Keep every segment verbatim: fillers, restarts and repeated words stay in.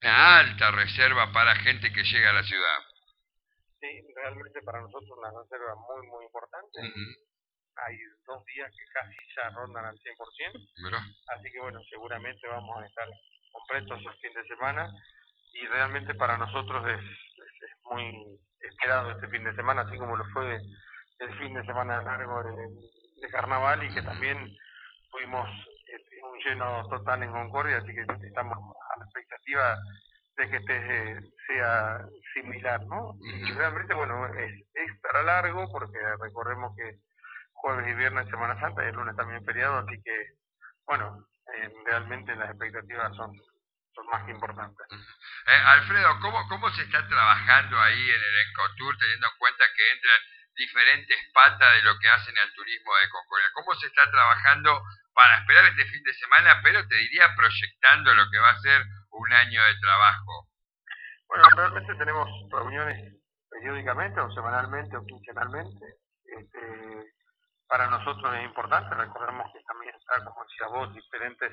una alta reserva para gente que llega a la ciudad. Sí, realmente para nosotros una reserva muy, muy importante. Uh-huh. Hay dos días que casi ya rondan al cien por ciento. Mirá. Así que bueno, seguramente vamos a estar completos el fin de semana. Y realmente para nosotros es, es, es muy esperado este fin de semana, así como lo fue el fin de semana largo de, de carnaval, y que también tuvimos este, un lleno total en Concordia, así que estamos a la expectativa de que este sea similar, ¿no? Y realmente, bueno, es extra largo porque recordemos que jueves y viernes Semana Santa y el lunes también feriado, así que, bueno, eh, realmente las expectativas son, son más que importantes. Eh, Alfredo, ¿cómo, ¿cómo se está trabajando ahí en el Encotour, teniendo en cuenta que entran diferentes patas de lo que hacen el turismo de Concordia? ¿Cómo se está trabajando para esperar este fin de semana, pero te diría proyectando lo que va a ser un año de trabajo? Bueno, realmente tenemos reuniones periódicamente, o semanalmente, o quincenalmente. Este, para nosotros es importante, recordemos que también está, como decías vos, diferentes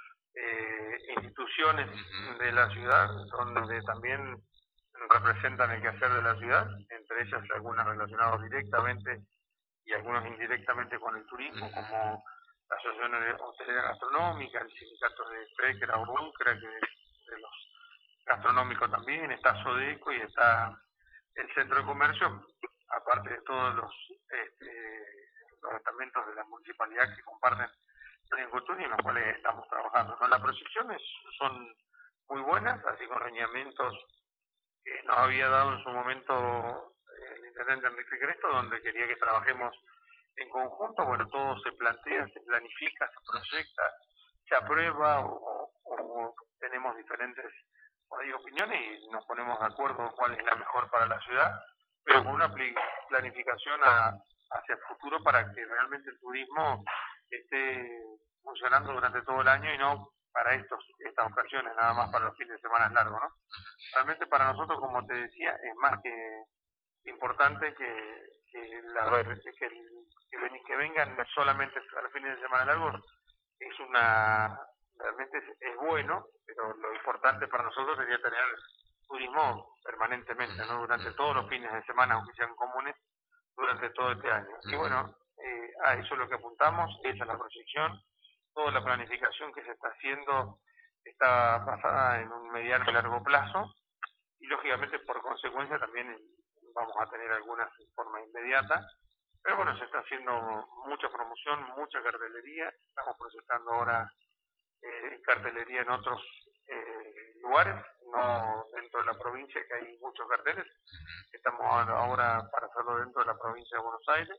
eh, instituciones de la ciudad, donde también representan el quehacer de la ciudad, entre ellas algunas relacionadas directamente y algunos indirectamente con el turismo, como la Asociación Hotelera Gastronómica, el sindicato de Crecra o Buncra, que es de los gastronómicos también, está Sodeco y está el Centro de Comercio, aparte de todos los, este, los estamentos de la municipalidad que comparten el Encotour y en los cuales estamos trabajando, ¿no? Las proyecciones son muy buenas, así con lineamientos que nos había dado en su momento el intendente Enrique Cresto, donde quería que trabajemos en conjunto. Bueno, todo se plantea, se planifica, se proyecta, se aprueba o, o tenemos diferentes hay opiniones y nos ponemos de acuerdo cuál es la mejor para la ciudad, pero con una planificación a, hacia el futuro para que realmente el turismo esté funcionando durante todo el año y no para estos estas ocasiones, nada más para los fines de semana largos, ¿no? Realmente para nosotros, como te decía, es más que importante que, que, la, que, que, que vengan solamente a los fines de semana largos. Es una realmente es, es bueno, pero lo importante para nosotros sería tener turismo permanentemente, ¿no? Durante todos los fines de semana, aunque sean comunes, durante todo este año. Y bueno, eh, a eso es lo que apuntamos, esa es la proyección, toda la planificación que se está haciendo está basada en un mediano y largo plazo, y lógicamente por consecuencia también vamos a tener algunas en forma inmediata, pero bueno, se está haciendo mucha promoción, mucha cartelería, estamos proyectando ahora eh, cartelería en otros eh, lugares, no dentro de la provincia, que hay muchos carteles, estamos ahora para hacerlo dentro de la provincia de Buenos Aires,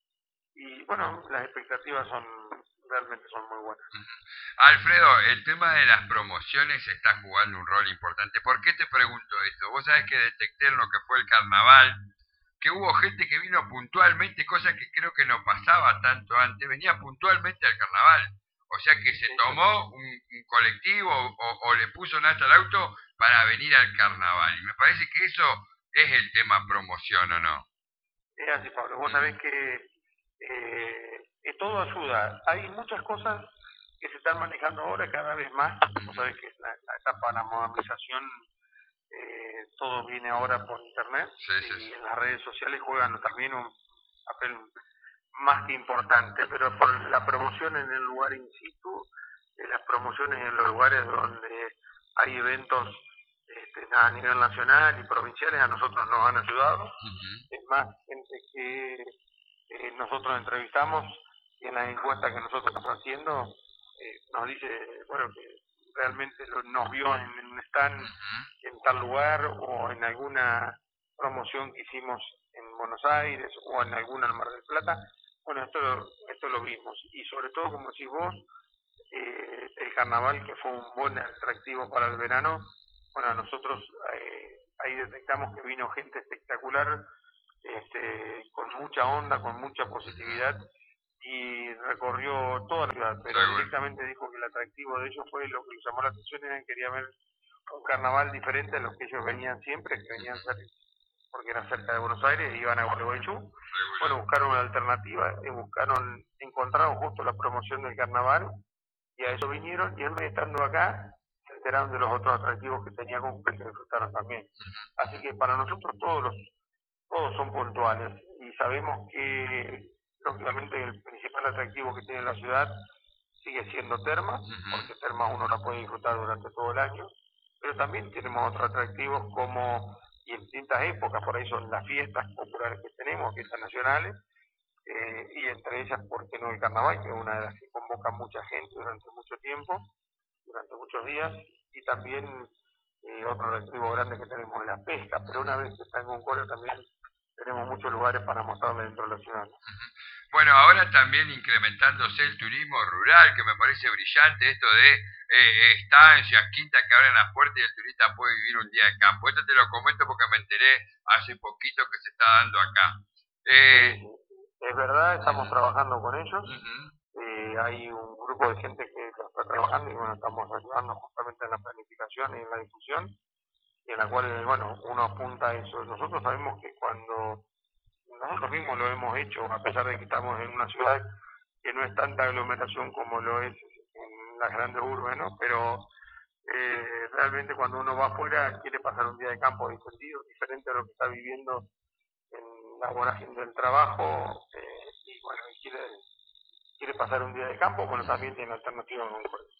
y bueno, las expectativas son realmente son muy buenas. Alfredo, el tema de las promociones está jugando un rol importante. ¿Por qué te pregunto esto? Vos sabés que detecté en lo que fue el carnaval, que hubo gente que vino puntualmente, cosa que creo que no pasaba tanto antes, venía puntualmente al carnaval. O sea que se tomó un, un colectivo o, o le puso nata al auto para venir al carnaval. Y me parece que eso es el tema promoción, ¿o no? Es así, Pablo. Vos sabés que, eh, que todo ayuda. Hay muchas cosas que se están manejando ahora cada vez más. Vos sabés que la, la etapa de la modernización, eh, todo viene ahora por internet, sí, sí, sí. Y en las redes sociales juegan también un papel más que importante, pero por la promoción en el lugar in situ, eh, las promociones en los lugares donde hay eventos este, a nivel nacional y provinciales, a nosotros nos han ayudado. Uh-huh. Es más, gente que eh, nosotros entrevistamos y en las encuestas que nosotros estamos haciendo, eh, nos dice, bueno, que realmente nos vio en, en un stand uh-huh. en tal lugar o en alguna promoción que hicimos en Buenos Aires o en alguna en Mar del Plata. Bueno, esto, esto lo vimos, y sobre todo, como decís vos, eh, el carnaval, que fue un buen atractivo para el verano. Bueno, nosotros eh, ahí detectamos que vino gente espectacular, este, con mucha onda, con mucha positividad, y recorrió toda la ciudad, pero directamente dijo que el atractivo de ellos fue lo que les llamó la atención, era que quería ver un carnaval diferente a los que ellos venían siempre, que venían cerca, porque era cerca de Buenos Aires, y iban a Gualeguaychú. Bueno, buscaron una alternativa, y buscaron, encontraron justo la promoción del carnaval, y a eso vinieron, y él estando acá, se enteraron de los otros atractivos que tenía como que disfrutaron también. Así que para nosotros todos los, todos son puntuales y sabemos que lógicamente el principal atractivo que tiene la ciudad sigue siendo Termas, porque Termas uno la puede disfrutar durante todo el año, pero también tenemos otros atractivos como, y en distintas épocas, por ahí son las fiestas populares que tenemos, fiestas nacionales, eh, y entre ellas, ¿por qué no el carnaval, que es una de las que convoca mucha gente durante mucho tiempo, durante muchos días, y también eh, otro atractivo grande que tenemos es la pesca, pero una vez que está en Concordia también tenemos muchos lugares para mostrarle dentro de la ciudad. Bueno, ahora también incrementándose el turismo rural, que me parece brillante, esto de eh, estancias, quintas que abren las puertas y el turista puede vivir un día de campo. Esto te lo comento porque me enteré hace poquito que se está dando acá. Eh, es verdad, estamos uh-huh. trabajando con ellos. Uh-huh. Eh, hay un grupo de gente que está trabajando y bueno, estamos ayudando justamente en la planificación y en la difusión, y en la cual, bueno, uno apunta a eso. Nosotros sabemos que cuando nosotros mismos lo hemos hecho, a pesar de que estamos en una ciudad que no es tanta aglomeración como lo es en las grandes urbes, ¿no? Pero eh, realmente cuando uno va afuera quiere pasar un día de campo distendido, diferente a lo que está viviendo en la vorágine del trabajo, eh, y bueno, quiere, quiere pasar un día de campo, bueno, también tiene alternativas.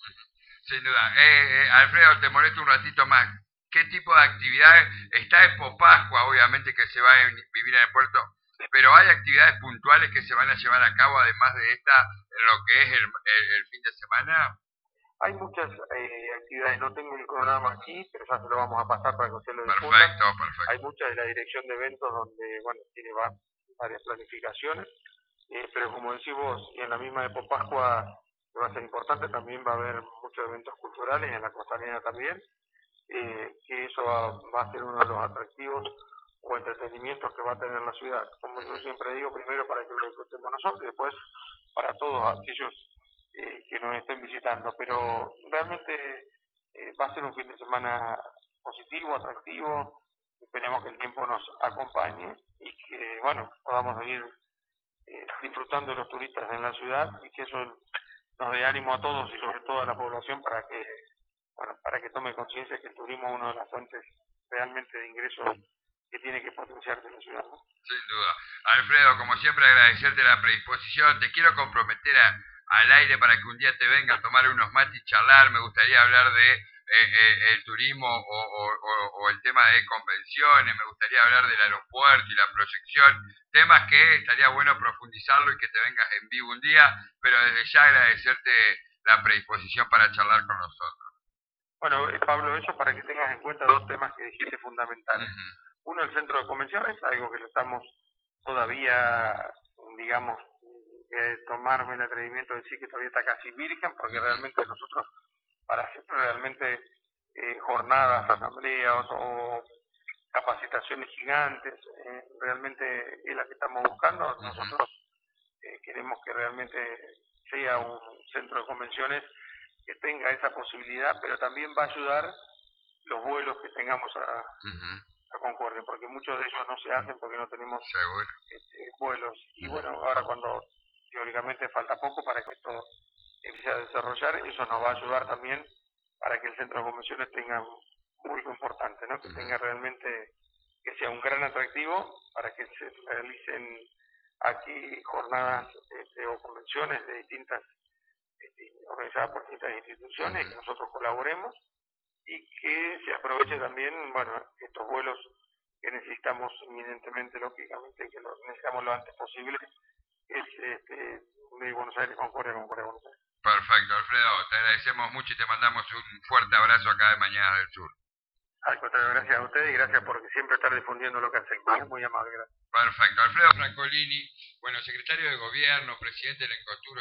Sin duda. Eh, eh, Alfredo, te molesto un ratito más. ¿Qué tipo de actividades? Está Expo Pascua, obviamente, que se va a vivir en el puerto, pero hay actividades puntuales que se van a llevar a cabo, además de esta, en lo que es el, el, el fin de semana. Hay muchas eh, actividades, no tengo el programa aquí, pero ya se lo vamos a pasar para que usted lo difunda. Perfecto, perfecto. Hay muchas de la dirección de eventos donde, bueno, tiene varias planificaciones, eh, pero como decís vos, y en la misma Expo Pascua, que va a ser importante, también va a haber muchos eventos culturales, en la costanera también, eh, que eso va, va a ser uno de los atractivos o entretenimientos que va a tener la ciudad. Como yo siempre digo, primero para que lo disfrutemos nosotros y después para todos aquellos eh, que nos estén visitando. Pero realmente eh, va a ser un fin de semana positivo, atractivo. Esperemos que el tiempo nos acompañe y que, bueno, podamos seguir eh, disfrutando de los turistas en la ciudad y que eso nos dé ánimo a todos y sobre todo a la población para que, bueno, para que tome conciencia que el turismo es una de las fuentes realmente de ingresos que tiene que potenciarse en la ciudad, ¿no? Sin duda. Alfredo, como siempre, agradecerte la predisposición. Te quiero comprometer a, al aire para que un día te venga a tomar unos mates y charlar. Me gustaría hablar de eh, eh, el turismo o, o, o, o el tema de convenciones. Me gustaría hablar del aeropuerto y la proyección. Temas que estaría bueno profundizarlo y que te vengas en vivo un día. Pero desde ya agradecerte la predisposición para charlar con nosotros. Bueno, eh, Pablo, eso para que tengas en cuenta dos temas que dijiste fundamentales. Uh-huh. Uno, el centro de convenciones, algo que lo estamos todavía, digamos, eh, tomarme el atrevimiento de decir que todavía está casi virgen, porque realmente nosotros, para hacer realmente eh, jornadas, asambleas o capacitaciones gigantes, eh, realmente es la que estamos buscando. Nosotros eh, queremos que realmente sea un centro de convenciones que tenga esa posibilidad, pero también va a ayudar los vuelos que tengamos a... Uh-huh. a Concordia, porque muchos de ellos no se hacen porque no tenemos este, vuelos. Y bueno, ahora cuando teóricamente falta poco para que esto empiece a desarrollar, eso nos va a ayudar también para que el centro de convenciones tenga un público importante, ¿no? Que tenga realmente, que sea un gran atractivo para que se realicen aquí jornadas este, o convenciones de distintas, este, organizadas por distintas instituciones, que nosotros colaboremos y que se aproveche también, bueno, estos vuelos que necesitamos inminentemente, lógicamente, que los necesitamos lo antes posible, es este, de Buenos Aires, Concordia, Concordia, Buenos Aires. Perfecto, Alfredo, te agradecemos mucho y te mandamos un fuerte abrazo acá de Mañana del Sur. Al contrario, gracias a ustedes y gracias por siempre estar difundiendo lo que hacen. Muy, muy amable, gracias. Perfecto, Alfredo Francolini, bueno, secretario de Gobierno, presidente del Encotur.